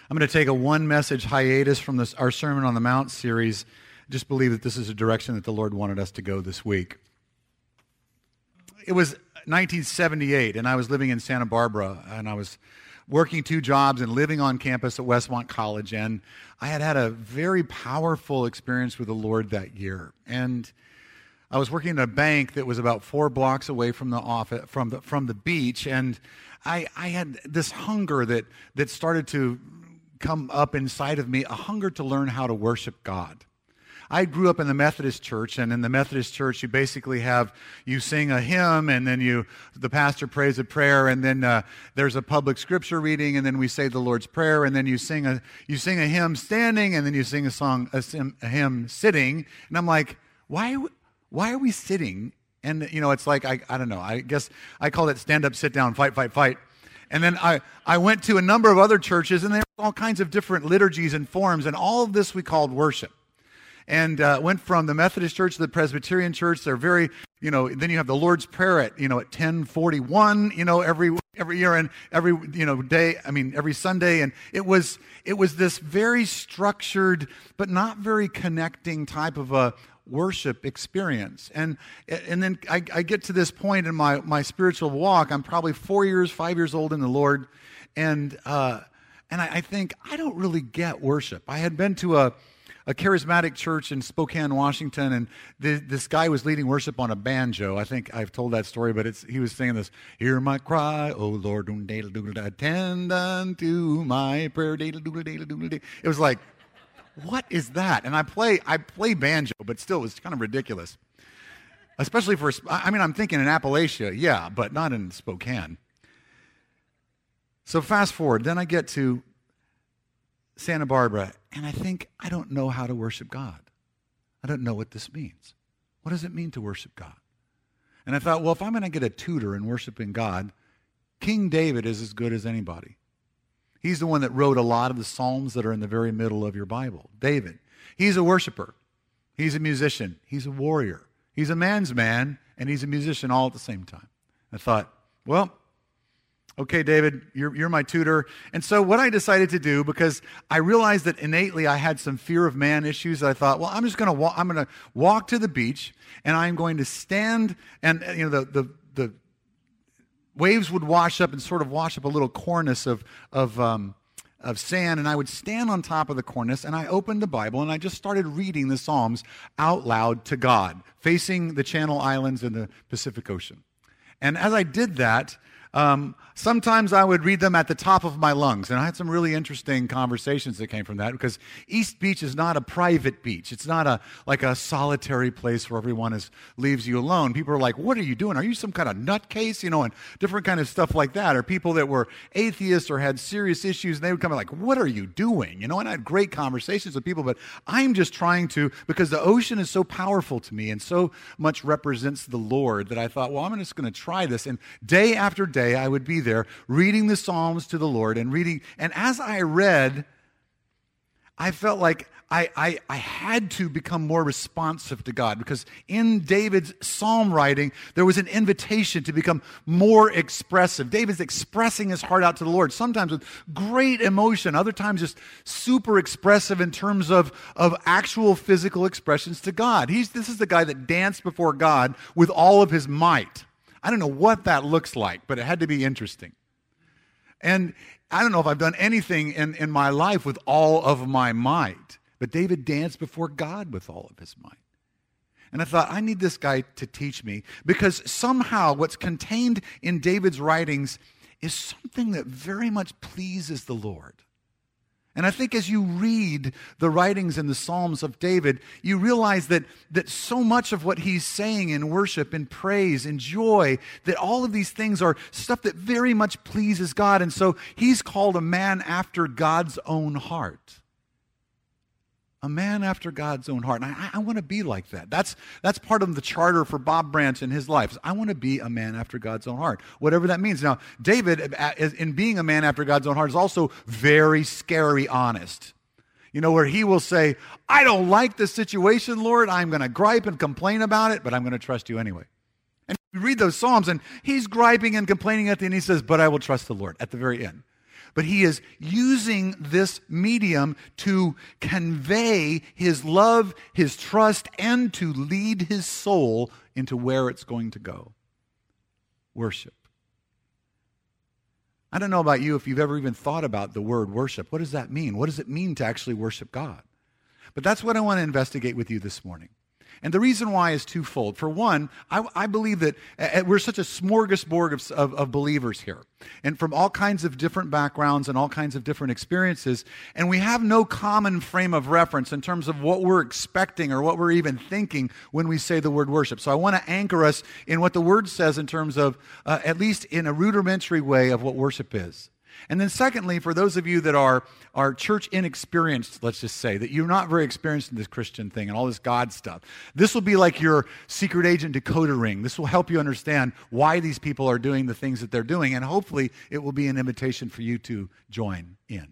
I'm going to take a one-message hiatus from our Sermon on the Mount series. I just believe that this is a direction that the Lord wanted us to go this week. It was 1978, and I was living in Santa Barbara, and I was working 2 jobs and living on campus at Westmont College, and I had had a very powerful experience with the Lord that year. And I was working at a bank that was about 4 blocks away from the office, from the beach, and I had this hunger that started to come up inside of me, a hunger to learn how to worship God. I grew up in the Methodist church, and in the Methodist church, you basically you sing a hymn, and then the pastor prays a prayer, and then there's a public scripture reading, and then we say the Lord's Prayer, and then you sing a hymn standing, and then you sing a hymn sitting, and I'm like, why are we sitting? And it's like I don't know. I guess I call it stand up, sit down, fight, fight, fight. And then I went to a number of other churches, and there were all kinds of different liturgies and forms, and all of this we called worship. And went from the Methodist church to the Presbyterian church. They're very, then you have the Lord's Prayer at 10:41, every year and every, day, every Sunday. And it was this very structured, but not very connecting type of a worship experience. And then I get to this point in my spiritual walk. I'm probably 5 years old in the Lord. And I think I don't really get worship. I had been to a charismatic church in Spokane, Washington, and this guy was leading worship on a banjo. I think I've told that story, but he was singing this, "Hear my cry, O Lord, attend unto my prayer." It was like, what is that? And I play banjo, but still, it was kind of ridiculous. Especially I'm thinking in Appalachia, yeah, but not in Spokane. So fast forward, then I get to Santa Barbara, and I think, I don't know how to worship God. I don't know what this means. What does it mean to worship God? And I thought, well, if I'm going to get a tutor in worshiping God, King David is as good as anybody. He's the one that wrote a lot of the Psalms that are in the very middle of your Bible. David. He's a worshiper. He's a musician. He's a warrior. He's a man's man, and he's a musician all at the same time. I thought, well, okay, David, you're my tutor. And so what I decided to do, because I realized that innately I had some fear of man issues, I thought, well, I'm going to walk to the beach, and I'm going to stand, and the waves would wash up and sort of wash up a little cornice of sand, and I would stand on top of the cornice, and I opened the Bible, and I just started reading the Psalms out loud to God, facing the Channel Islands and the Pacific Ocean. And as I did that, sometimes I would read them at the top of my lungs, and I had some really interesting conversations that came from that, because East Beach is not a private beach. It's not like a solitary place where everyone leaves you alone. People are like, what are you doing? Are you some kind of nutcase? And different kind of stuff like that. Or people that were atheists or had serious issues, and they would come like, what are you doing? And I had great conversations with people, but I'm just trying to, because the ocean is so powerful to me and so much represents the Lord, that I thought, well, I'm just going to try this. And day after day, I would be there reading the Psalms to the Lord and reading. And as I read, I felt like I had to become more responsive to God, because in David's psalm writing, there was an invitation to become more expressive. David's expressing his heart out to the Lord, sometimes with great emotion, other times just super expressive in terms of actual physical expressions to God. This is the guy that danced before God with all of his might. I don't know what that looks like, but it had to be interesting. And I don't know if I've done anything in my life with all of my might, but David danced before God with all of his might. And I thought, I need this guy to teach me, because somehow what's contained in David's writings is something that very much pleases the Lord. And I think as you read the writings in the Psalms of David, you realize that so much of what he's saying in worship, in praise, in joy, that all of these things are stuff that very much pleases God. And so he's called a man after God's own heart. A man after God's own heart. And I want to be like that. That's part of the charter for Bob Branch in his life. I want to be a man after God's own heart, whatever that means. Now, David, in being a man after God's own heart, is also very scary honest. Where he will say, I don't like this situation, Lord. I'm going to gripe and complain about it, but I'm going to trust you anyway. And you read those Psalms, and he's griping and complaining at the end. He says, but I will trust the Lord at the very end. but he is using this medium to convey his love, his trust, and to lead his soul into where it's going to go. Worship. I don't know about you if you've ever even thought about the word worship. What does that mean? What does it mean to actually worship God? But that's what I want to investigate with you this morning. And the reason why is twofold. For one, I believe that we're such a smorgasbord of believers here, and from all kinds of different backgrounds and all kinds of different experiences, and we have no common frame of reference in terms of what we're expecting or what we're even thinking when we say the word worship. So I want to anchor us in what the Word says in terms of, at least in a rudimentary way, of what worship is. And then secondly, for those of you that are church inexperienced, let's just say, that you're not very experienced in this Christian thing and all this God stuff, this will be like your secret agent decoder ring. This will help you understand why these people are doing the things that they're doing, and hopefully it will be an invitation for you to join in.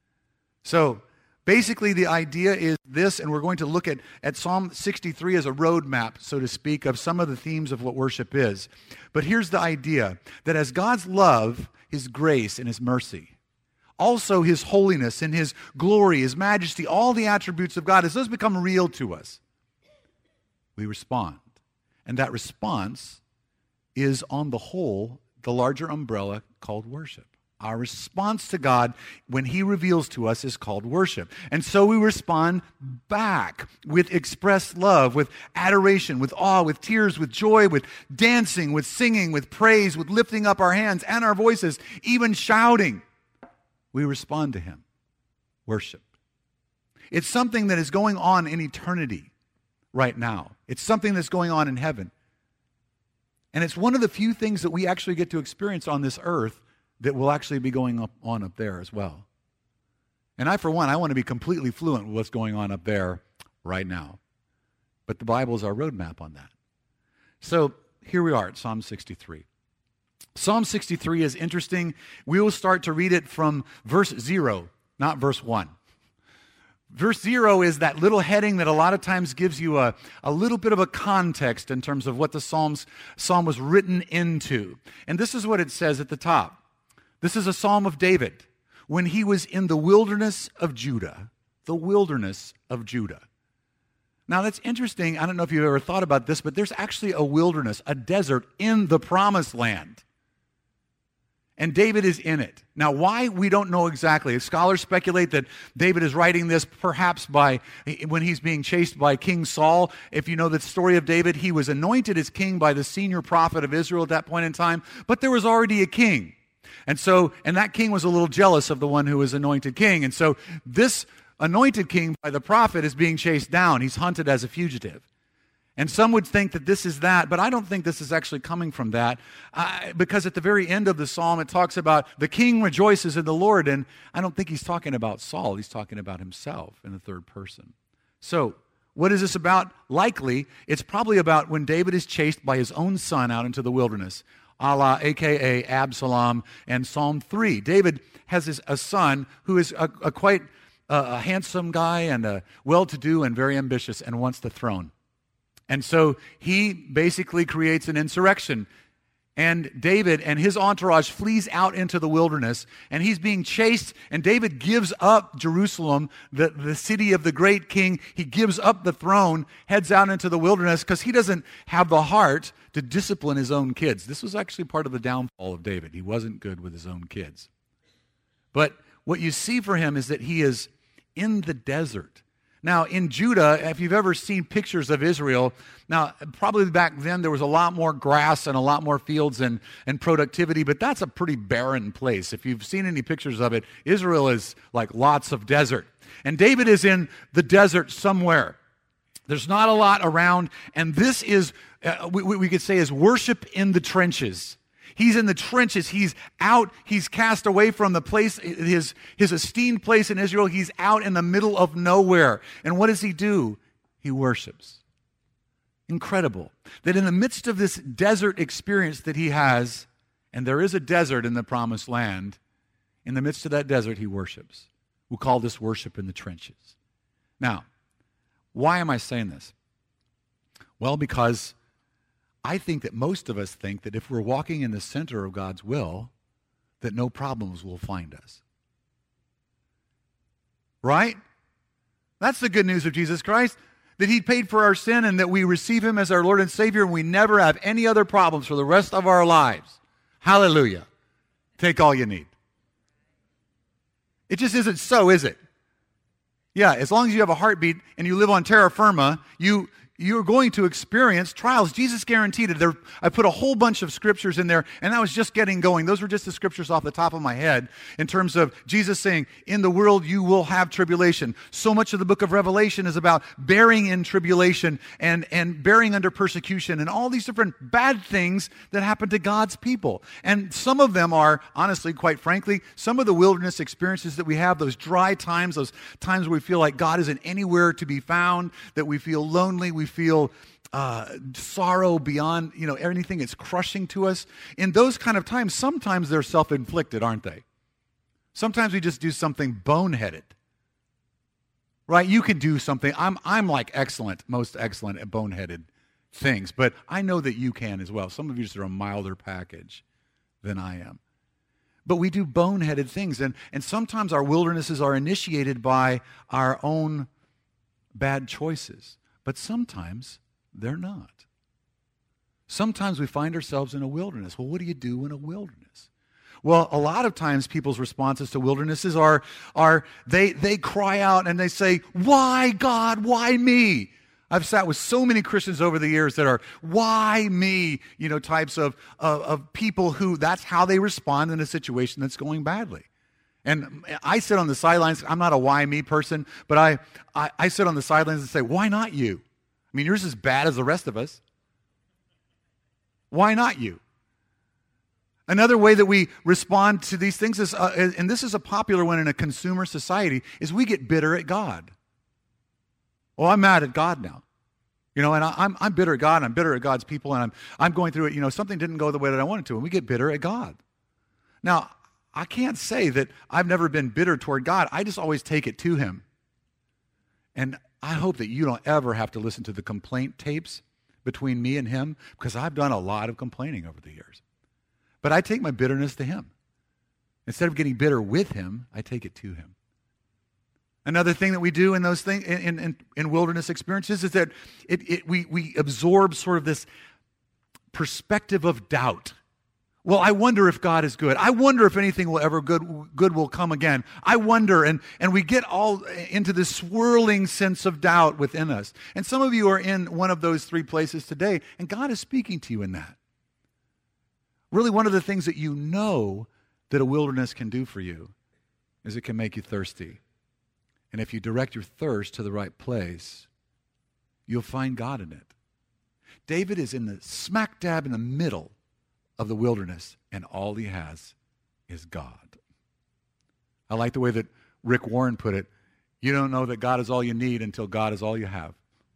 So basically the idea is this, and we're going to look at Psalm 63 as a roadmap, so to speak, of some of the themes of what worship is. But here's the idea, that as God's love, His grace, and His mercy, also His holiness and His glory, His majesty, all the attributes of God, as those become real to us, we respond. And that response is, on the whole, the larger umbrella called worship. Our response to God when He reveals to us is called worship. And so we respond back with expressed love, with adoration, with awe, with tears, with joy, with dancing, with singing, with praise, with lifting up our hands and our voices, even shouting. We respond to Him. Worship. It's something that is going on in eternity right now. It's something that's going on in heaven. And it's one of the few things that we actually get to experience on this earth that will actually be going on up there as well. And I, for one, I want to be completely fluent with what's going on up there right now. But the Bible is our roadmap on that. So here we are at Psalm 63. Psalm 63 is interesting. We will start to read it from verse 0, not verse 1. Verse 0 is that little heading that a lot of times gives you a little bit of a context in terms of what the psalm was written into. And this is what it says at the top. This is a psalm of David when he was in the wilderness of Judah. The wilderness of Judah. Now that's interesting. I don't know if you've ever thought about this, but there's actually a wilderness, a desert in the promised land. And David is in it. Now why, we don't know exactly. Scholars speculate that David is writing this perhaps when he's being chased by King Saul. If you know the story of David, he was anointed as king by the senior prophet of Israel at that point in time, but there was already a king. And that king was a little jealous of the one who was anointed king. And so this anointed king by the prophet is being chased down. He's hunted as a fugitive. And some would think that this is that, but I don't think this is actually coming from that, because at the very end of the psalm it talks about the king rejoices in the Lord, and I don't think he's talking about Saul. He's talking about himself in the third person. So what is this about? Likely, it's probably about when David is chased by his own son out into the wilderness, a.k.a. Absalom, and Psalm 3. David has a son who is a quite handsome guy and well-to-do and very ambitious and wants the throne. And so he basically creates an insurrection. And David and his entourage flees out into the wilderness, and he's being chased, and David gives up Jerusalem, the city of the great king. He gives up the throne, heads out into the wilderness because he doesn't have the heart to discipline his own kids. This was actually part of the downfall of David. He wasn't good with his own kids. But what you see for him is that he is in the desert. Now, in Judah, if you've ever seen pictures of Israel, now, probably back then there was a lot more grass and a lot more fields and productivity, but that's a pretty barren place. If you've seen any pictures of it, Israel is like lots of desert. And David is in the desert somewhere. There's not a lot around, and this is, we could say, is worship in the trenches. He's in the trenches. He's out. He's cast away from the place, his esteemed place in Israel. He's out in the middle of nowhere. And what does he do? He worships. Incredible. That in the midst of this desert experience that he has, and there is a desert in the promised land, in the midst of that desert, he worships. We'll call this worship in the trenches. Now, why am I saying this? Well, because I think that most of us think that if we're walking in the center of God's will, that no problems will find us. right? That's the good news of Jesus Christ, that he paid for our sin and that we receive him as our Lord and Savior and we never have any other problems for the rest of our lives. Hallelujah. Take all you need. It just isn't so, is it? Yeah, as long as you have a heartbeat and you live on terra firma, you're going to experience trials. Jesus guaranteed it. I put a whole bunch of scriptures in there, and that was just getting going. Those were just the scriptures off the top of my head in terms of Jesus saying, in the world you will have tribulation. So much of the book of Revelation is about bearing in tribulation and bearing under persecution and all these different bad things that happen to God's people. And some of them are, honestly, quite frankly, some of the wilderness experiences that we have, those dry times, those times where we feel like God isn't anywhere to be found, that we feel lonely, we feel sorrow beyond, anything that's crushing to us. In those kind of times, sometimes they're self-inflicted, aren't they? Sometimes we just do something boneheaded. Right? You can do something. I'm like most excellent at boneheaded things, but I know that you can as well. Some of you just are a milder package than I am. But we do boneheaded things, and sometimes our wildernesses are initiated by our own bad choices. But sometimes they're not. Sometimes we find ourselves in a wilderness. Well, what do you do in a wilderness? Well, a lot of times people's responses to wildernesses are they cry out and they say, "Why, God? Why me?" I've sat with so many Christians over the years that are, "Why me?" Types of people who that's how they respond in a situation that's going badly. And I sit on the sidelines. I'm not a why me person, but I sit on the sidelines and say, why not you? I mean, yours is as bad as the rest of us. Why not you? Another way that we respond to these things is, and this is a popular one in a consumer society, is we get bitter at God. Well, I'm mad at God now. And I'm bitter at God, and I'm bitter at God's people, and I'm going through it. Something didn't go the way that I wanted to, and we get bitter at God. Now, I can't say that I've never been bitter toward God. I just always take it to him. And I hope that you don't ever have to listen to the complaint tapes between me and him, because I've done a lot of complaining over the years. But I take my bitterness to him. Instead of getting bitter with him, I take it to him. Another thing that we do in those things, in wilderness experiences, is that we absorb sort of this perspective of doubt. Well, I wonder if God is good. I wonder if anything will ever good will come again. I wonder, and we get all into this swirling sense of doubt within us. And some of you are in one of those three places today, and God is speaking to you in that. Really, one of the things that you know that a wilderness can do for you is it can make you thirsty. And if you direct your thirst to the right place, you'll find God in it. David is in the smack dab in the middle of the wilderness, and all he has is God. I like the way that Rick Warren put it. You don't know that God is all you need until God is all you have.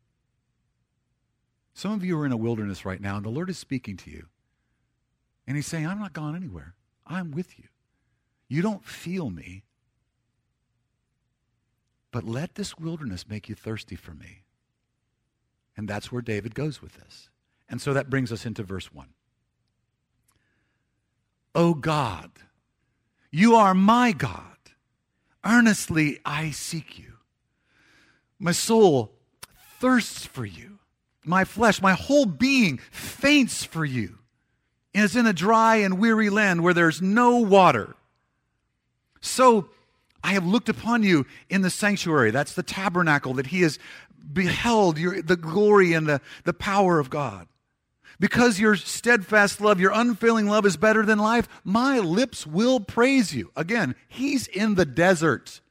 Some of you are in a wilderness right now, and the Lord is speaking to you. And he's saying, I'm not gone anywhere. I'm with you. You don't feel me, but let this wilderness make you thirsty for me. And that's where David goes with this. And so that brings us into verse 1. O God, you are my God. Earnestly I seek you. My soul thirsts for you. My flesh, my whole being faints for you. And is in a dry and weary land where there's no water. So I have looked upon you in the sanctuary. That's the tabernacle that he has beheld, the glory and the power of God. Because your steadfast love, your unfailing love is better than life, my lips will praise you. Again, he's in the desert.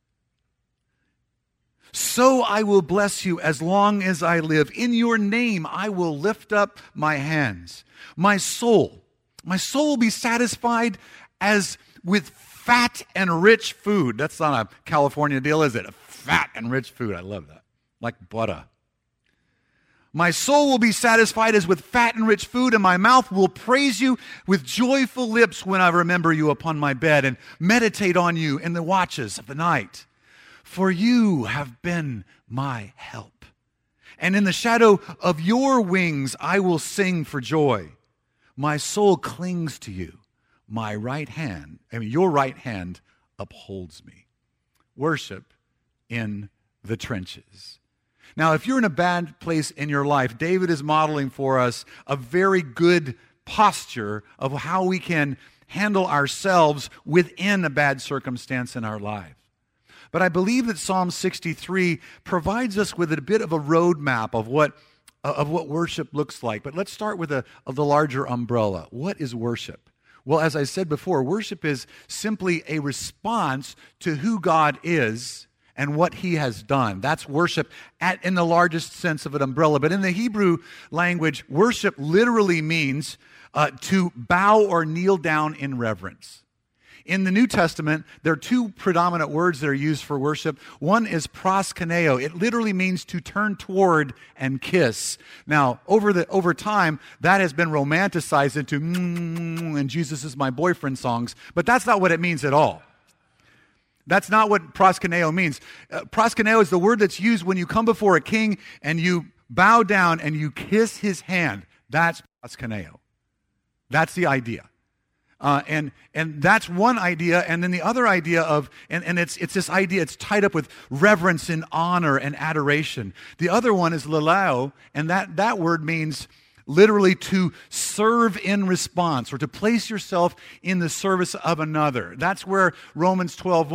So I will bless you as long as I live. In your name I will lift up my hands. My soul will be satisfied as with fat and rich food. That's not a California deal, is it? Fat and rich food. I love that. Like butter. My soul will be satisfied as with fat and rich food, and my mouth will praise you with joyful lips when I remember you upon my bed and meditate on you in the watches of the night. For you have been my help. And in the shadow of your wings I will sing for joy. My soul clings to you. Your right hand upholds me. Worship in the trenches. Now, if you're in a bad place in your life, David is modeling for us a very good posture of how we can handle ourselves within a bad circumstance in our life. But I believe that Psalm 63 provides us with a bit of a roadmap of what worship looks like. But let's start with the larger umbrella. What is worship? Well, as I said before, worship is simply a response to who God is and what he has done. That's worship in the largest sense of an umbrella. But in the Hebrew language, worship literally means to bow or kneel down in reverence. In the New Testament, there are two predominant words that are used for worship. One is proskuneo. It literally means to turn toward and kiss. Now, over time, that has been romanticized into and Jesus is my boyfriend songs, but that's not what it means at all. That's not what proskuneo means. Proskuneo is the word that's used when you come before a king and you bow down and you kiss his hand. That's proskuneo. That's the idea. And that's one idea, and then the other idea of, and it's this idea, it's tied up with reverence and honor and adoration. The other one is lalao, and that word means literally to serve in response or to place yourself in the service of another. That's where Romans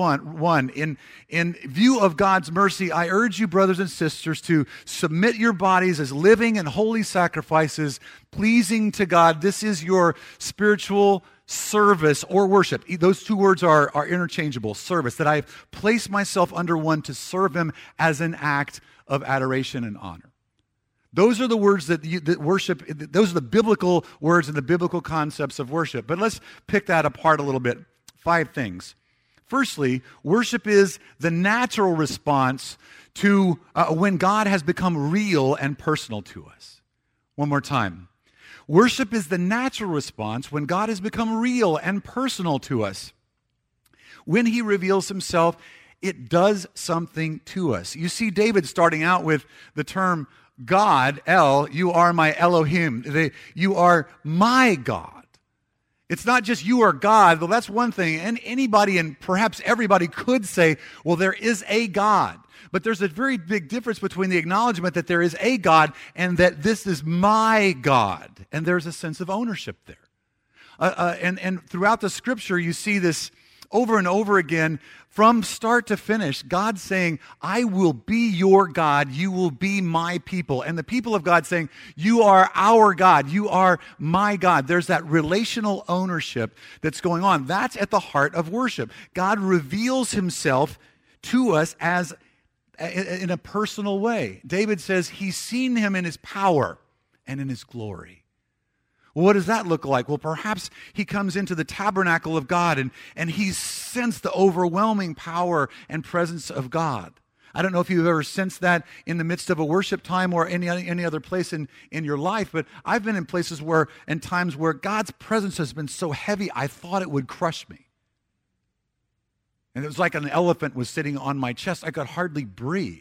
12:1, in view of God's mercy, I urge you, brothers and sisters, to submit your bodies as living and holy sacrifices, pleasing to God. This is your spiritual service or worship. Those two words are interchangeable. Service, that I've placed myself under one to serve him as an act of adoration and honor. Those are the words that worship, those are the biblical words and the biblical concepts of worship. But let's pick that apart a little bit. 5 things. Firstly, worship is the natural response to when God has become real and personal to us. One more time. Worship is the natural response when God has become real and personal to us. When he reveals himself, it does something to us. You see David starting out with the term God, El, you are my Elohim. You are my God. It's not just you are God, though that's one thing. And anybody and perhaps everybody could say, well, there is a God. But there's a very big difference between the acknowledgement that there is a God and that this is my God. And there's a sense of ownership there. And throughout the scripture, you see this over and over again, from start to finish, God saying, I will be your God, you will be my people. And the people of God saying, you are our God, you are my God. There's that relational ownership that's going on. That's at the heart of worship. God reveals himself to us as in a personal way. David says he's seen him in his power and in his glory. What does that look like? Well, perhaps he comes into the tabernacle of God and he's sensed the overwhelming power and presence of God. I don't know if you've ever sensed that in the midst of a worship time or any other place in your life, but I've been in places and times where God's presence has been so heavy, I thought it would crush me. And it was like an elephant was sitting on my chest. I could hardly breathe.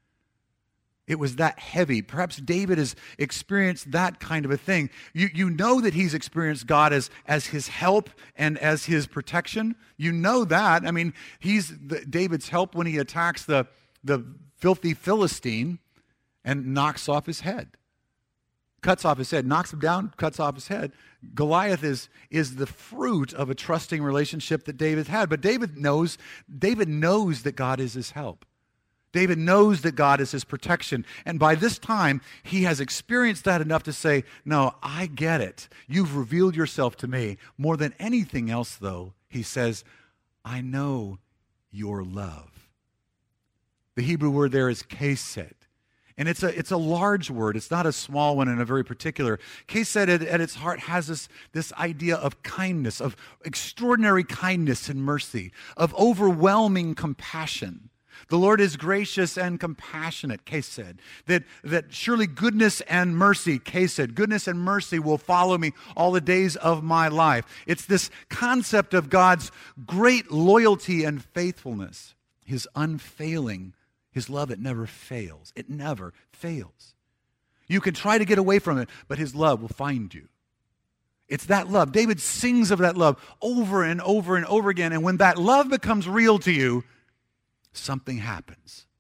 It was that heavy. Perhaps David has experienced that kind of a thing. You know that he's experienced God as his help and as his protection. You know that. I mean, he's David's help when he attacks the filthy Philistine and knocks off his head. Cuts off his head, knocks him down, cuts off his head. Goliath is the fruit of a trusting relationship that David had. But David knows that God is his help. David knows that God is his protection. And by this time, he has experienced that enough to say, no, I get it. You've revealed yourself to me. More than anything else, though, he says, I know your love. The Hebrew word there is chesed. And it's a large word. It's not a small one and a very particular. Chesed at its heart has this idea of kindness, of extraordinary kindness and mercy, of overwhelming compassion. The Lord is gracious and compassionate, chesed. That surely goodness and mercy, chesed, goodness and mercy will follow me all the days of my life. It's this concept of God's great loyalty and faithfulness, his unfailing, his love that never fails. It never fails. You can try to get away from it, but his love will find you. It's that love. David sings of that love over and over and over again. And when that love becomes real to you, something happens.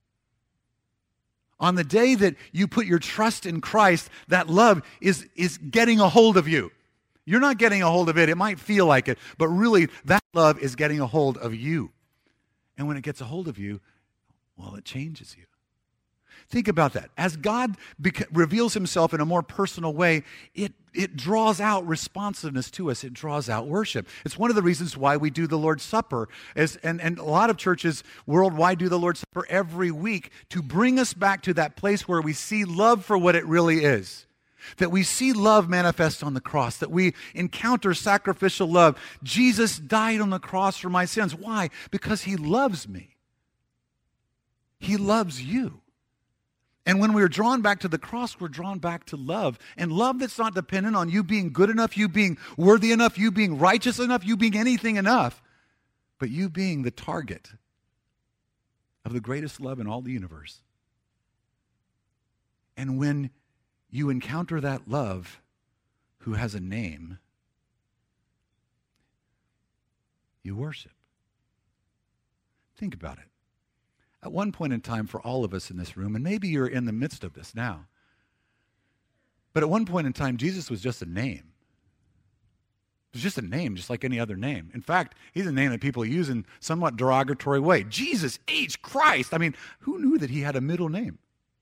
On the day that you put your trust in Christ, that love is getting a hold of you. You're not getting a hold of it. It might feel like it, but really that love is getting a hold of you. And when it gets a hold of you, well, it changes you. Think about that. As God reveals himself in a more personal way, it draws out responsiveness to us. It draws out worship. It's one of the reasons why we do the Lord's Supper. And a lot of churches worldwide do the Lord's Supper every week to bring us back to that place where we see love for what it really is. That we see love manifest on the cross. That we encounter sacrificial love. Jesus died on the cross for my sins. Why? Because he loves me. He loves you. And when we're drawn back to the cross, we're drawn back to love. And love that's not dependent on you being good enough, you being worthy enough, you being righteous enough, you being anything enough, but you being the target of the greatest love in all the universe. And when you encounter that love who has a name, you worship. Think about it. At one point in time for all of us in this room, and maybe you're in the midst of this now, but at one point in time, Jesus was just a name. It was just a name, just like any other name. In fact, he's a name that people use in somewhat derogatory way. Jesus H. Christ. I mean, who knew that he had a middle name?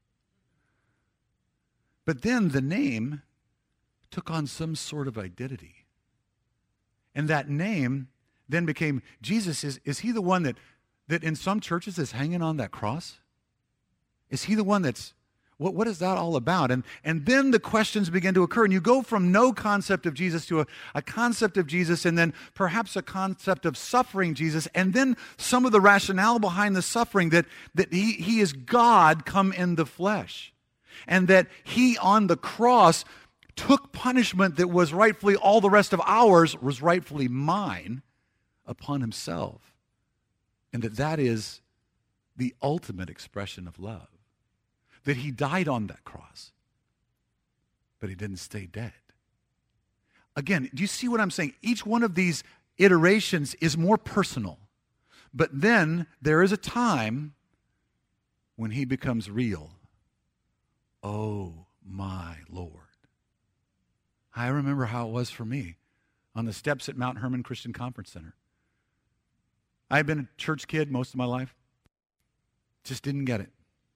But then the name took on some sort of identity. And that name then became Jesus. Is he the one that in some churches is hanging on that cross? Is he the one that's, what is that all about? And then the questions begin to occur, and you go from no concept of Jesus to a concept of Jesus, and then perhaps a concept of suffering Jesus, and then some of the rationale behind the suffering that he is God come in the flesh, and that he on the cross took punishment that was rightfully all the rest of ours, was rightfully mine, upon himself. And that is the ultimate expression of love. That he died on that cross, but he didn't stay dead. Again, do you see what I'm saying? Each one of these iterations is more personal. But then there is a time when he becomes real. Oh, my Lord. I remember how it was for me on the steps at Mount Hermon Christian Conference Center. I've been a church kid most of my life. Just didn't get it.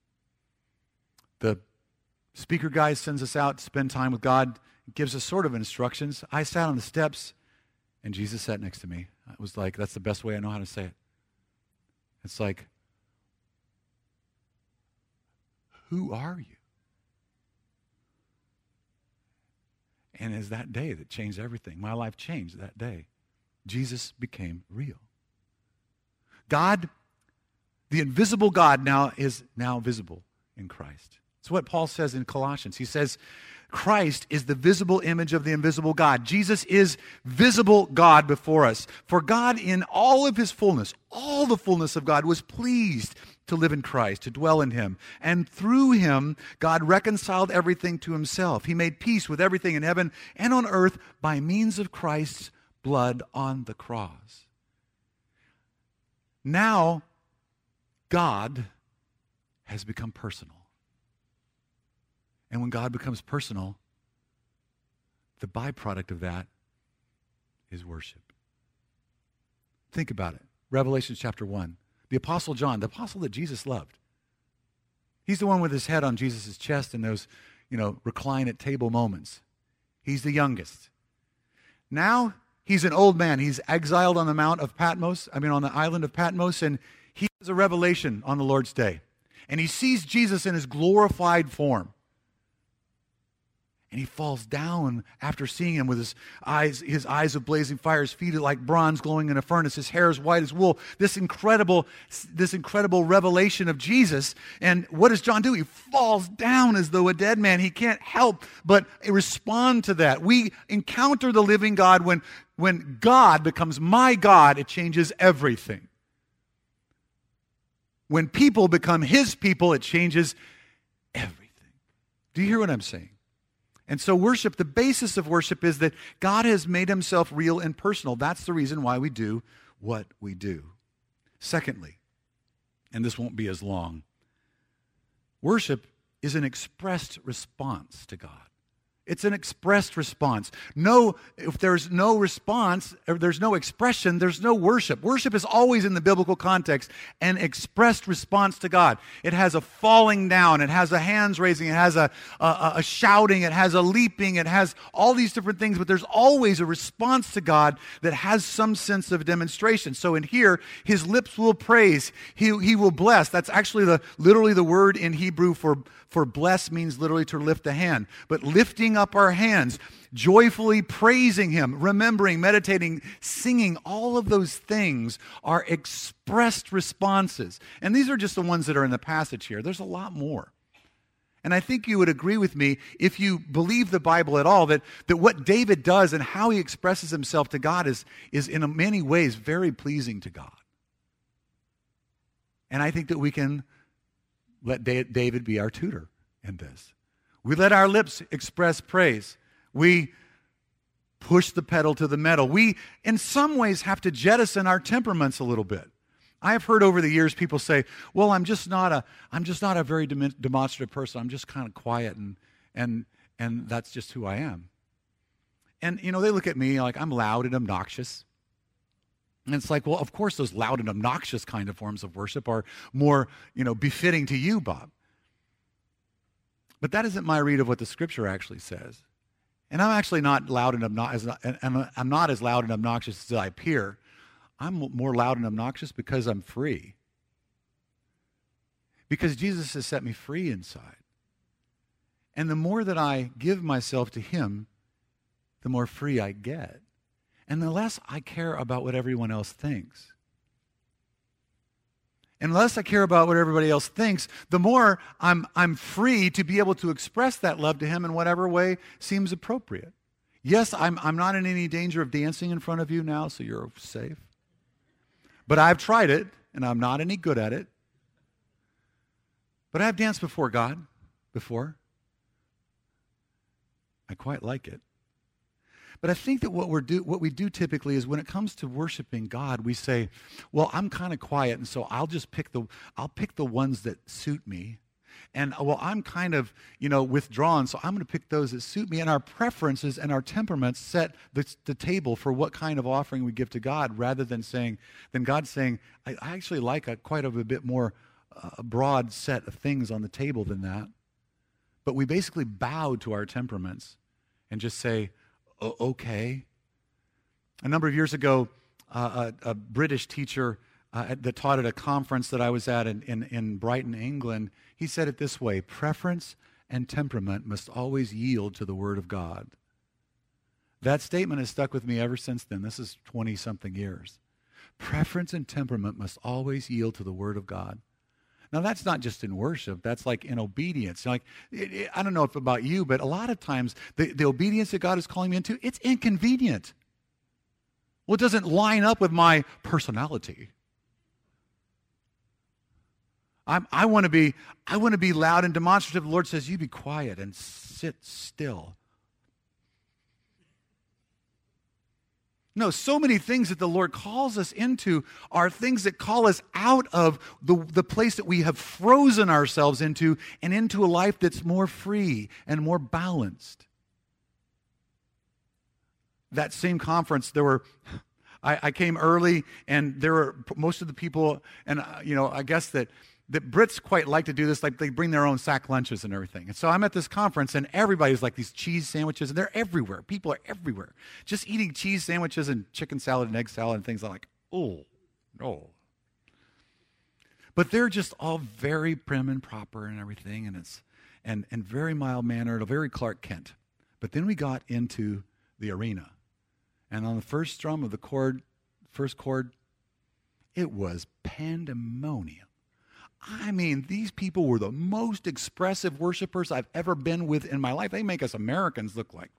The speaker guy sends us out to spend time with God, gives us sort of instructions. I sat on the steps, and Jesus sat next to me. It was like, that's the best way I know how to say it. It's like, who are you? And it's that day that changed everything. My life changed that day. Jesus became real. God, the invisible God is now visible in Christ. It's what Paul says in Colossians. He says, Christ is the visible image of the invisible God. Jesus is visible God before us. For God in all of his fullness, all the fullness of God, was pleased to live in Christ, to dwell in him. And through him, God reconciled everything to himself. He made peace with everything in heaven and on earth by means of Christ's blood on the cross. Now, God has become personal. And when God becomes personal, the byproduct of that is worship. Think about it. Revelation chapter 1. The Apostle John, the apostle that Jesus loved. He's the one with his head on Jesus' chest in those, recline at table moments. He's the youngest. Now, he's an old man. He's exiled on the on the island of Patmos, and he has a revelation on the Lord's day. And he sees Jesus in his glorified form. And he falls down after seeing him with his eyes of blazing fire, his feet are like bronze glowing in a furnace, his hair is white as wool. This incredible revelation of Jesus. And what does John do? He falls down as though a dead man. He can't help but respond to that. We encounter the living God when God becomes my God, it changes everything. When people become his people, it changes everything. Do you hear what I'm saying? And so worship, the basis of worship is that God has made himself real and personal. That's the reason why we do what we do. Secondly, and this won't be as long, Worship is an expressed response to God. It's an expressed response. No, if there's no response, or there's no expression, there's no worship. Worship is always in the biblical context an expressed response to God. It has a falling down, it has a hands raising, it has a shouting, it has a leaping, it has all these different things, but there's always a response to God that has some sense of demonstration. So in here, his lips will praise, he will bless. That's actually literally the word in Hebrew for bless means literally to lift a hand. But lifting up our hands, joyfully praising him, remembering, meditating, singing, all of those things are expressed responses. And these are just the ones that are in the passage here. There's a lot more. And I think you would agree with me, if you believe the Bible at all, that what David does and how he expresses himself to God is in many ways very pleasing to God. And I think that we can let David be our tutor in this. We let our lips express praise. We push the pedal to the metal. We, in some ways, have to jettison our temperaments a little bit. I have heard over the years people say, well, I'm just not a very demonstrative person. I'm just kind of quiet and that's just who I am. And, they look at me like I'm loud and obnoxious. And it's like, well, of course those loud and obnoxious kind of forms of worship are more, befitting to you, Bob. But that isn't my read of what the Scripture actually says. And I'm actually not loud and obnoxious. I'm not as loud and obnoxious as I appear. I'm more loud and obnoxious because I'm free. Because Jesus has set me free inside. And the more that I give myself to him, the more free I get. And the less I care about what everyone else thinks. And the less I care about what everybody else thinks, the more I'm free to be able to express that love to him in whatever way seems appropriate. Yes, I'm not in any danger of dancing in front of you now, so you're safe. But I've tried it, and I'm not any good at it. But I've danced before God, before. I quite like it. But I think that what we do typically is when it comes to worshiping God, we say, well, I'm kind of quiet, and so I'll pick the ones that suit me. And, well, I'm kind of, withdrawn, so I'm going to pick those that suit me. And our preferences and our temperaments set the table for what kind of offering we give to God, rather than God saying, I actually like quite a bit more broad set of things on the table than that. But we basically bow to our temperaments and just say, okay. A number of years ago, a British teacher that taught at a conference that I was at in Brighton, England, he said it this way: preference and temperament must always yield to the Word of God. That statement has stuck with me ever since then. This is 20-something years. Preference and temperament must always yield to the Word of God. Now, that's not just in worship. That's like in obedience. I don't know if about you, but a lot of times the obedience that God is calling me into, it's inconvenient. Well, it doesn't line up with my personality. I want to be loud and demonstrative. The Lord says, you be quiet and sit still. No, so many things that the Lord calls us into are things that call us out of the place that we have frozen ourselves into and into a life that's more free and more balanced. That same conference, I came early, and there were most of the people, and I guess that Brits quite like to do this, like they bring their own sack lunches and everything. And so I'm at this conference, and everybody's like these cheese sandwiches, and they're everywhere. People are everywhere. Just eating cheese sandwiches and chicken salad and egg salad and things. I'm like, oh, no. But they're just all very prim and proper and everything, and very mild-mannered, very Clark Kent. But then we got into the arena. And on the first strum of the first chord, it was pandemonium. I mean, these people were the most expressive worshipers I've ever been with in my life. They make us Americans look like,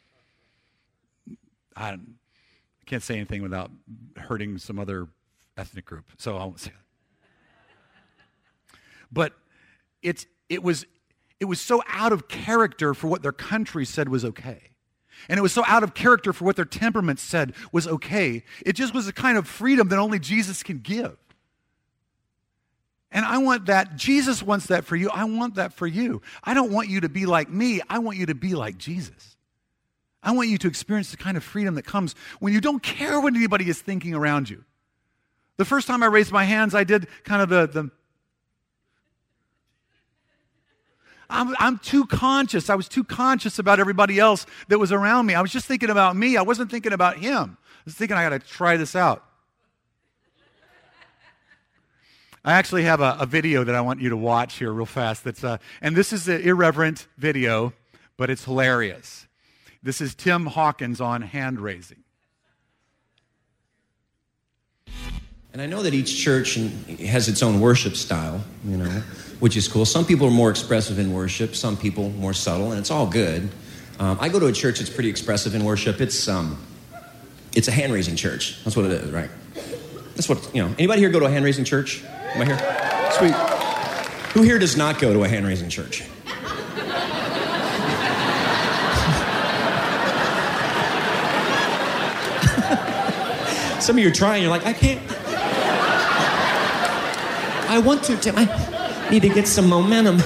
I can't say anything without hurting some other ethnic group, so I won't say that. But it was so out of character for what their country said was okay. And it was so out of character for what their temperament said was okay. It just was a kind of freedom that only Jesus can give. And I want that. Jesus wants that for you. I want that for you. I don't want you to be like me. I want you to be like Jesus. I want you to experience the kind of freedom that comes when you don't care what anybody is thinking around you. The first time I raised my hands, I did kind of I'm too conscious. I was too conscious about everybody else that was around me. I was just thinking about me. I wasn't thinking about him. I was thinking, I got to try this out. I actually have a video that I want you to watch here real fast. And this is an irreverent video, but it's hilarious. This is Tim Hawkins on hand raising. And I know that each church has its own worship style, which is cool. Some people are more expressive in worship, some people more subtle, and it's all good. I go to a church that's pretty expressive in worship. It's a hand-raising church. That's what it is, right? That's what, Anybody here go to a hand-raising church? Am I here? Sweet. Who here does not go to a hand-raising church? Some of you are trying, you're like, I can't. I want to, Tim. I need to get some momentum.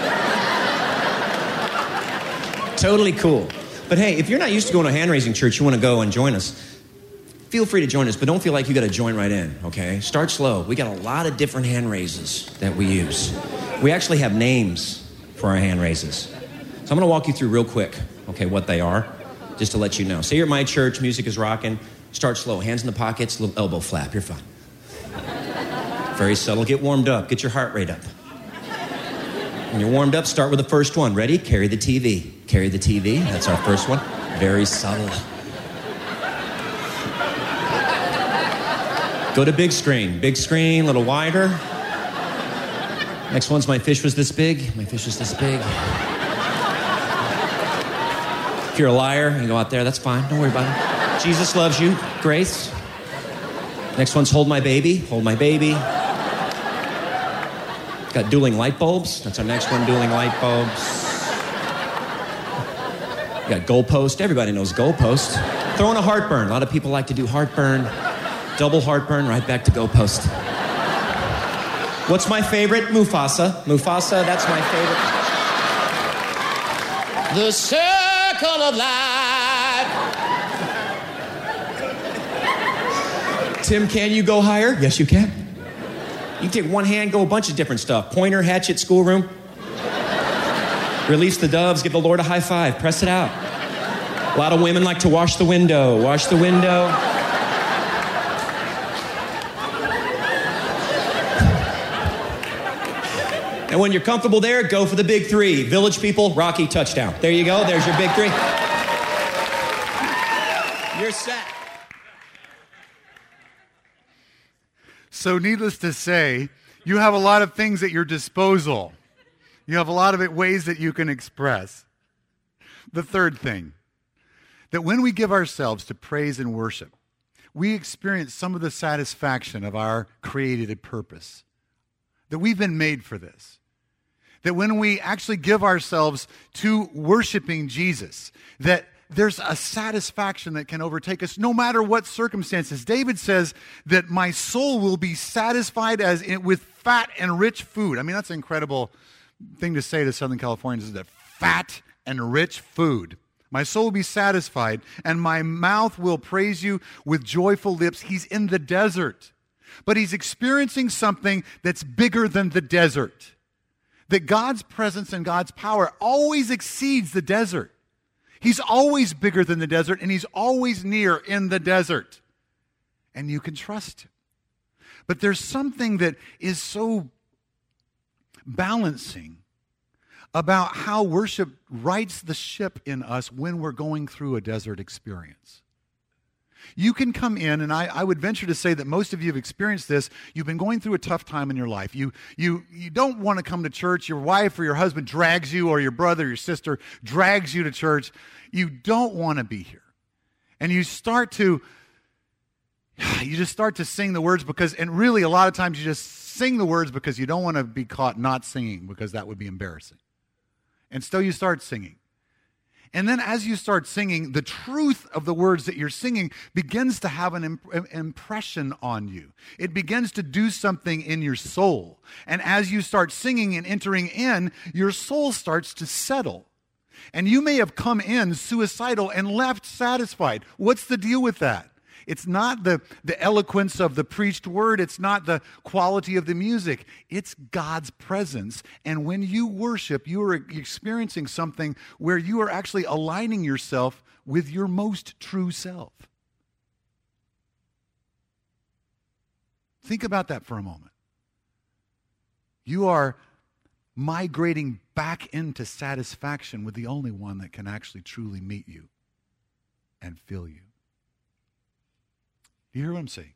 Totally cool. But hey, if you're not used to going to a hand-raising church, you want to go and join us, feel free to join us, but don't feel like you got to join right in, okay? Start slow. We got a lot of different hand raises that we use. We actually have names for our hand raises. So I'm going to walk you through real quick, okay, what they are, just to let you know. Say you're at my church, music is rocking. Start slow, hands in the pockets, little elbow flap, you're fine. Very subtle, get warmed up, get your heart rate up. When you're warmed up, start with the first one. Ready? Carry the TV. Carry the TV, that's our first one. Very subtle. Go to big screen, a little wider. Next one's my fish was this big. My fish was this big. If you're a liar, you go out there, that's fine, don't worry about it. Jesus loves you, grace. Next one's hold my baby, hold my baby. Got dueling light bulbs, that's our next one, dueling light bulbs. Got goalpost, everybody knows goalpost. Throwing a heartburn, a lot of people like to do heartburn. Double heartburn, right back to goalpost. What's my favorite? Mufasa. Mufasa, that's my favorite. The circle of life. Tim, can you go higher? Yes, you can. You can take one hand, go a bunch of different stuff. Pointer, hatchet, schoolroom. Release the doves, give the Lord a high five, press it out. A lot of women like to wash the window. Wash the window. And when you're comfortable there, go for the big three. Village people, Rocky, touchdown. There you go. There's your big three. You're set. So needless to say, you have a lot of things at your disposal. You have a lot of ways that you can express. The third thing, that when we give ourselves to praise and worship, we experience some of the satisfaction of our created purpose. That we've been made for this. That when we actually give ourselves to worshiping Jesus, that there's a satisfaction that can overtake us no matter what circumstances. David says that my soul will be satisfied with fat and rich food. I mean, that's an incredible thing to say to Southern Californians, is that fat and rich food. My soul will be satisfied, and my mouth will praise you with joyful lips. He's in the desert. But he's experiencing something that's bigger than the desert. That God's presence and God's power always exceeds the desert. He's always bigger than the desert, and he's always near in the desert. And you can trust him. But there's something that is so balancing about how worship rights the ship in us when we're going through a desert experience. You can come in, and I would venture to say that most of you have experienced this. You've been going through a tough time in your life. You don't want to come to church. Your wife or your husband drags you, or your brother or your sister drags you to church. You don't want to be here. And you just start to sing the words and really a lot of times you just sing the words because you don't want to be caught not singing because that would be embarrassing. And so you start singing. And then as you start singing, the truth of the words that you're singing begins to have an impression on you. It begins to do something in your soul. And as you start singing and entering in, your soul starts to settle. And you may have come in suicidal and left satisfied. What's the deal with that? It's not the eloquence of the preached word. It's not the quality of the music. It's God's presence. And when you worship, you are experiencing something where you are actually aligning yourself with your most true self. Think about that for a moment. You are migrating back into satisfaction with the only one that can actually truly meet you and fill you. You hear what I'm saying?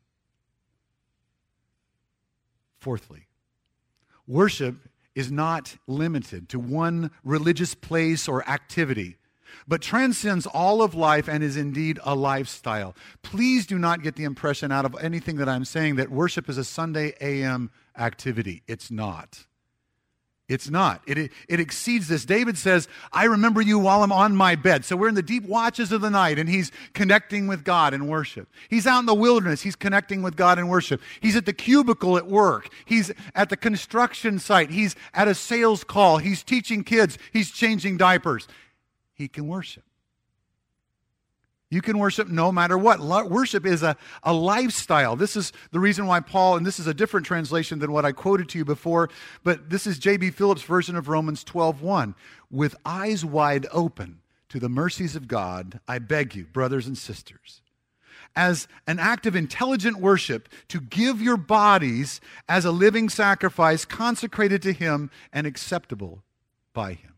Fourthly, worship is not limited to one religious place or activity, but transcends all of life and is indeed a lifestyle. Please do not get the impression out of anything that I'm saying that worship is a Sunday a.m. activity. It's not. It's not. It exceeds this. David says, I remember you while I'm on my bed. So we're in the deep watches of the night, and he's connecting with God in worship. He's out in the wilderness. He's connecting with God in worship. He's at the cubicle at work. He's at the construction site. He's at a sales call. He's teaching kids. He's changing diapers. He can worship. You can worship no matter what. Worship is a lifestyle. This is the reason why Paul, and this is a different translation than what I quoted to you before, but this is J.B. Phillips' version of Romans 12:1. With eyes wide open to the mercies of God, I beg you, brothers and sisters, as an act of intelligent worship, to give your bodies as a living sacrifice consecrated to Him and acceptable by Him.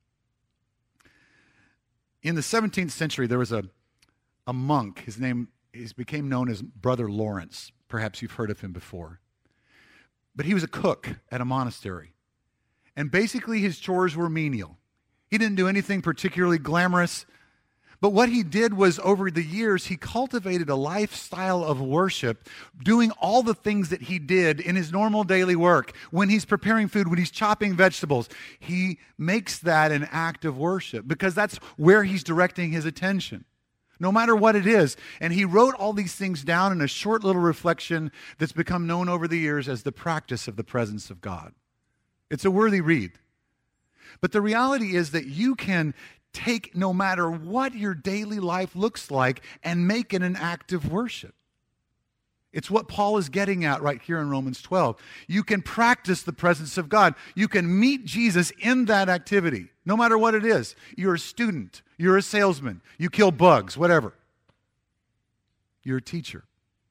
In the 17th century, there was a monk. His name became known as Brother Lawrence. Perhaps you've heard of him before. But he was a cook at a monastery. And basically his chores were menial. He didn't do anything particularly glamorous. But what he did was, over the years, he cultivated a lifestyle of worship, doing all the things that he did in his normal daily work. When he's preparing food, when he's chopping vegetables, he makes that an act of worship because that's where he's directing his attention, no matter what it is. And he wrote all these things down in a short little reflection that's become known over the years as the practice of the presence of God. It's a worthy read. But the reality is that you can take no matter what your daily life looks like and make it an act of worship. It's what Paul is getting at right here in Romans 12. You can practice the presence of God. You can meet Jesus in that activity, no matter what it is. You're a student. You're a salesman. You kill bugs, whatever. You're a teacher,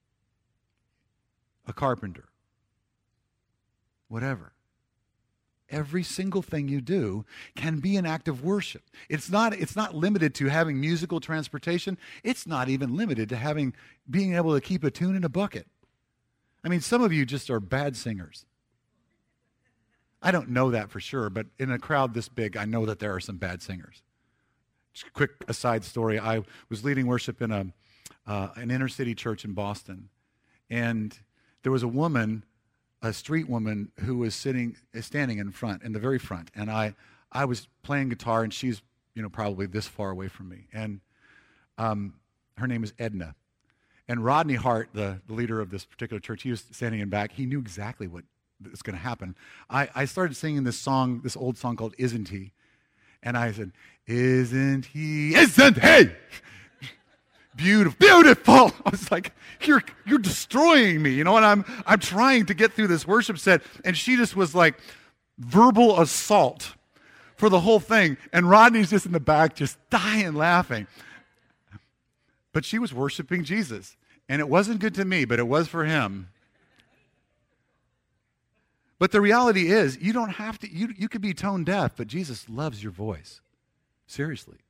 a carpenter, whatever. Every single thing you do can be an act of worship. It's not limited to having musical transportation. It's not even limited to being able to keep a tune in a bucket. I mean, some of you just are bad singers. I don't know that for sure, but in a crowd this big, I know that there are some bad singers. Just a quick aside story. I was leading worship in an inner city church in Boston, and there was a street woman who was standing in the very front, and I was playing guitar, and she's probably this far away from me, and her name is Edna, and Rodney Hart, the leader of this particular church, he was standing in back. He knew exactly what was going to happen. I started singing this old song called "Isn't He," and I said, "Isn't he? Isn't he?" Beautiful. I was like, you're destroying me, and I'm trying to get through this worship set, and she just was like verbal assault for the whole thing, and Rodney's just in the back just dying laughing. But she was worshiping Jesus, and it wasn't good to me, but it was for him. But the reality is, you don't have to, you could be tone deaf, but Jesus loves your voice. Seriously.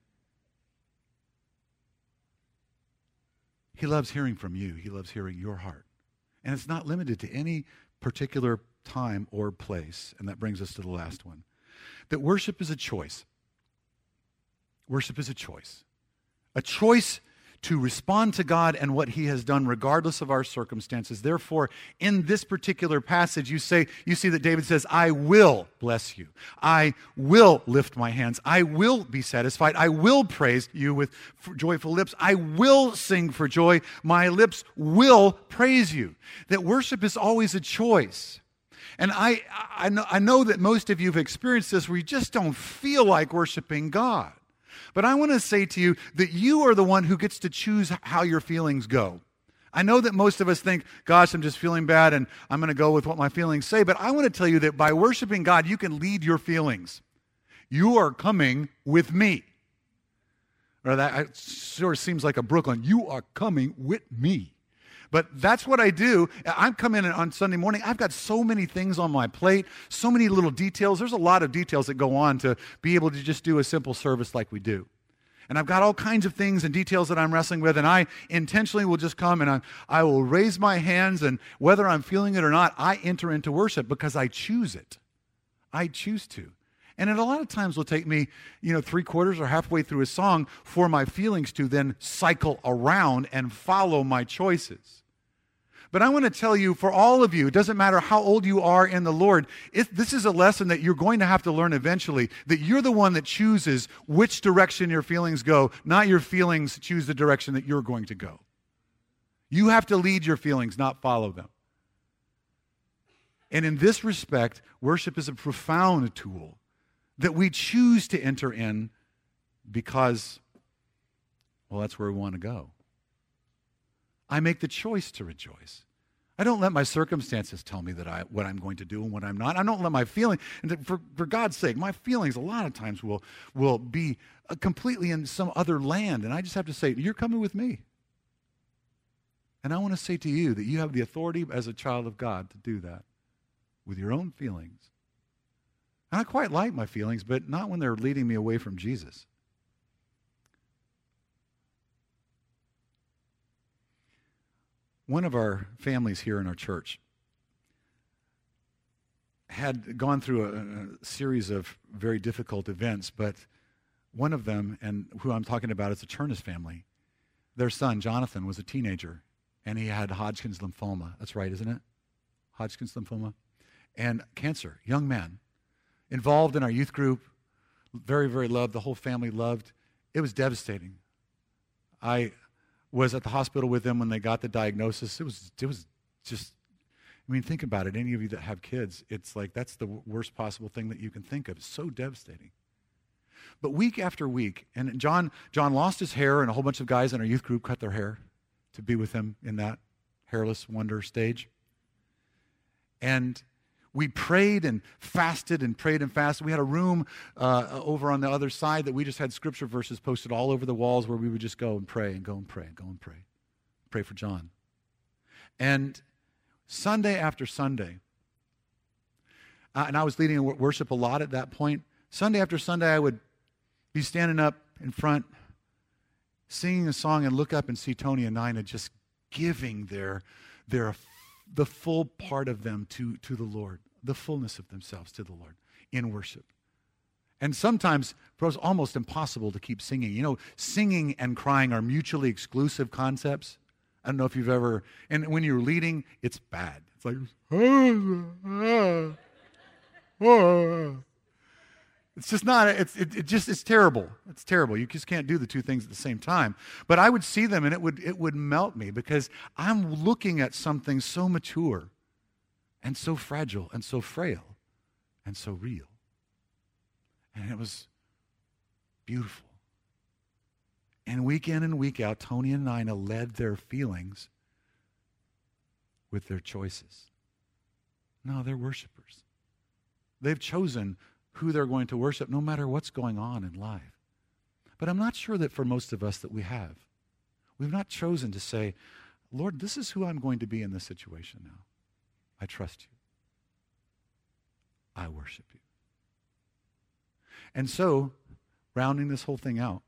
He loves hearing from you. He loves hearing your heart. And it's not limited to any particular time or place. And that brings us to the last one. That worship is a choice. Worship is a choice. A choice to respond to God and what he has done regardless of our circumstances. Therefore, in this particular passage, you see that David says, I will bless you. I will lift my hands. I will be satisfied. I will praise you with joyful lips. I will sing for joy. My lips will praise you. That worship is always a choice. And I know that most of you have experienced this where you just don't feel like worshiping God. But I want to say to you that you are the one who gets to choose how your feelings go. I know that most of us think, gosh, I'm just feeling bad and I'm going to go with what my feelings say. But I want to tell you that by worshiping God, you can lead your feelings. You are coming with me. Or that sort of seems like a Brooklyn. You are coming with me. But that's what I do. I'm coming in on Sunday morning. I've got so many things on my plate, so many little details. There's a lot of details that go on to be able to just do a simple service like we do. And I've got all kinds of things and details that I'm wrestling with, and I intentionally will just come and I will raise my hands, and whether I'm feeling it or not, I enter into worship because I choose it. I choose to. And it a lot of times will take me, 3/4 or halfway through a song for my feelings to then cycle around and follow my choices. But I want to tell you, for all of you, it doesn't matter how old you are in the Lord, this is a lesson that you're going to have to learn eventually, that you're the one that chooses which direction your feelings go, not your feelings choose the direction that you're going to go. You have to lead your feelings, not follow them. And in this respect, worship is a profound tool that we choose to enter in because, well, that's where we want to go. I make the choice to rejoice. I don't let my circumstances tell me that what I'm going to do and what I'm not. I don't let my feelings, and for God's sake, my feelings a lot of times will be completely in some other land, and I just have to say, you're coming with me. And I want to say to you that you have the authority as a child of God to do that with your own feelings. And I quite like my feelings, but not when they're leading me away from Jesus. One of our families here in our church had gone through a series of very difficult events, but one of them, and who I'm talking about, is the Chernus family. Their son, Jonathan, was a teenager, and he had Hodgkin's lymphoma. That's right, isn't it? Hodgkin's lymphoma. And cancer, young man, involved in our youth group, very, very loved, the whole family loved. It was devastating. I was at the hospital with them when they got the diagnosis. It was just, think about it. Any of you that have kids, it's like that's the worst possible thing that you can think of. It's so devastating. But week after week, and John lost his hair, and a whole bunch of guys in our youth group cut their hair to be with him in that hairless wonder stage. And we prayed and fasted and prayed and fasted. We had a room over on the other side that we just had scripture verses posted all over the walls where we would just go and pray and go and pray and go and pray. Pray for John. And Sunday after Sunday, and I was leading worship a lot at that point. Sunday after Sunday, I would be standing up in front, singing a song, and look up and see Tony and Nina just giving the full part of them to the Lord, the fullness of themselves to the Lord in worship. And sometimes it was almost impossible to keep singing. Singing and crying are mutually exclusive concepts. I don't know if you've ever, and when you're leading, it's bad. It's like, it's just not, it's terrible. It's terrible. You just can't do the two things at the same time. But I would see them and it would melt me because I'm looking at something so mature and so fragile and so frail and so real. And it was beautiful. And week in and week out, Tony and Nina led their feelings with their choices. No, they're worshipers. They've chosen who they're going to worship no matter what's going on in life. But I'm not sure that for most of us that we have. We've not chosen to say, Lord, this is who I'm going to be in this situation now. I trust you. I worship you. And so, rounding this whole thing out,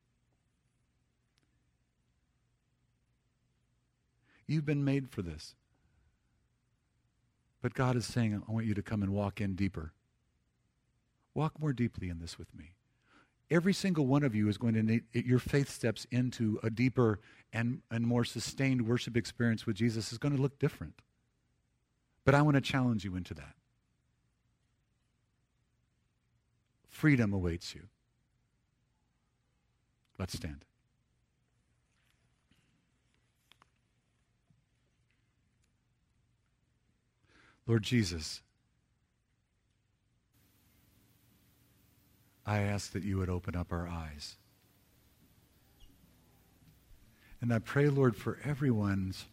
you've been made for this. But God is saying, I want you to come and walk in deeper. Walk more deeply in this with me. every single one of you is going to need, your faith steps into a deeper and more sustained worship experience with Jesus is going to look different. But I want to challenge you into that. Freedom awaits you. Let's stand. Lord Jesus, I ask that you would open up our eyes. And I pray, Lord, for everyone's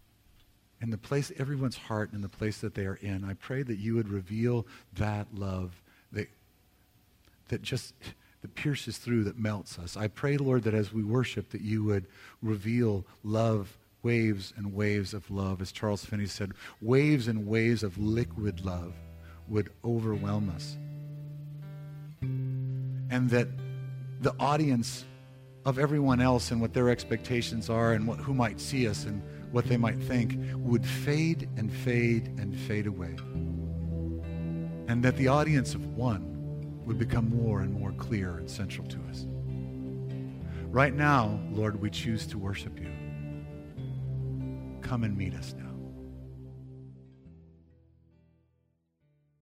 heart and the place that they are in. I pray that you would reveal that love that pierces through, that melts us. I pray, Lord, that as we worship, that you would reveal love, waves and waves of love. As Charles Finney said, waves and waves of liquid love would overwhelm us. And that the audience of everyone else and what their expectations are and who might see us and what they might think would fade and fade and fade away. And that the audience of one would become more and more clear and central to us. Right now, Lord, we choose to worship you. Come and meet us now.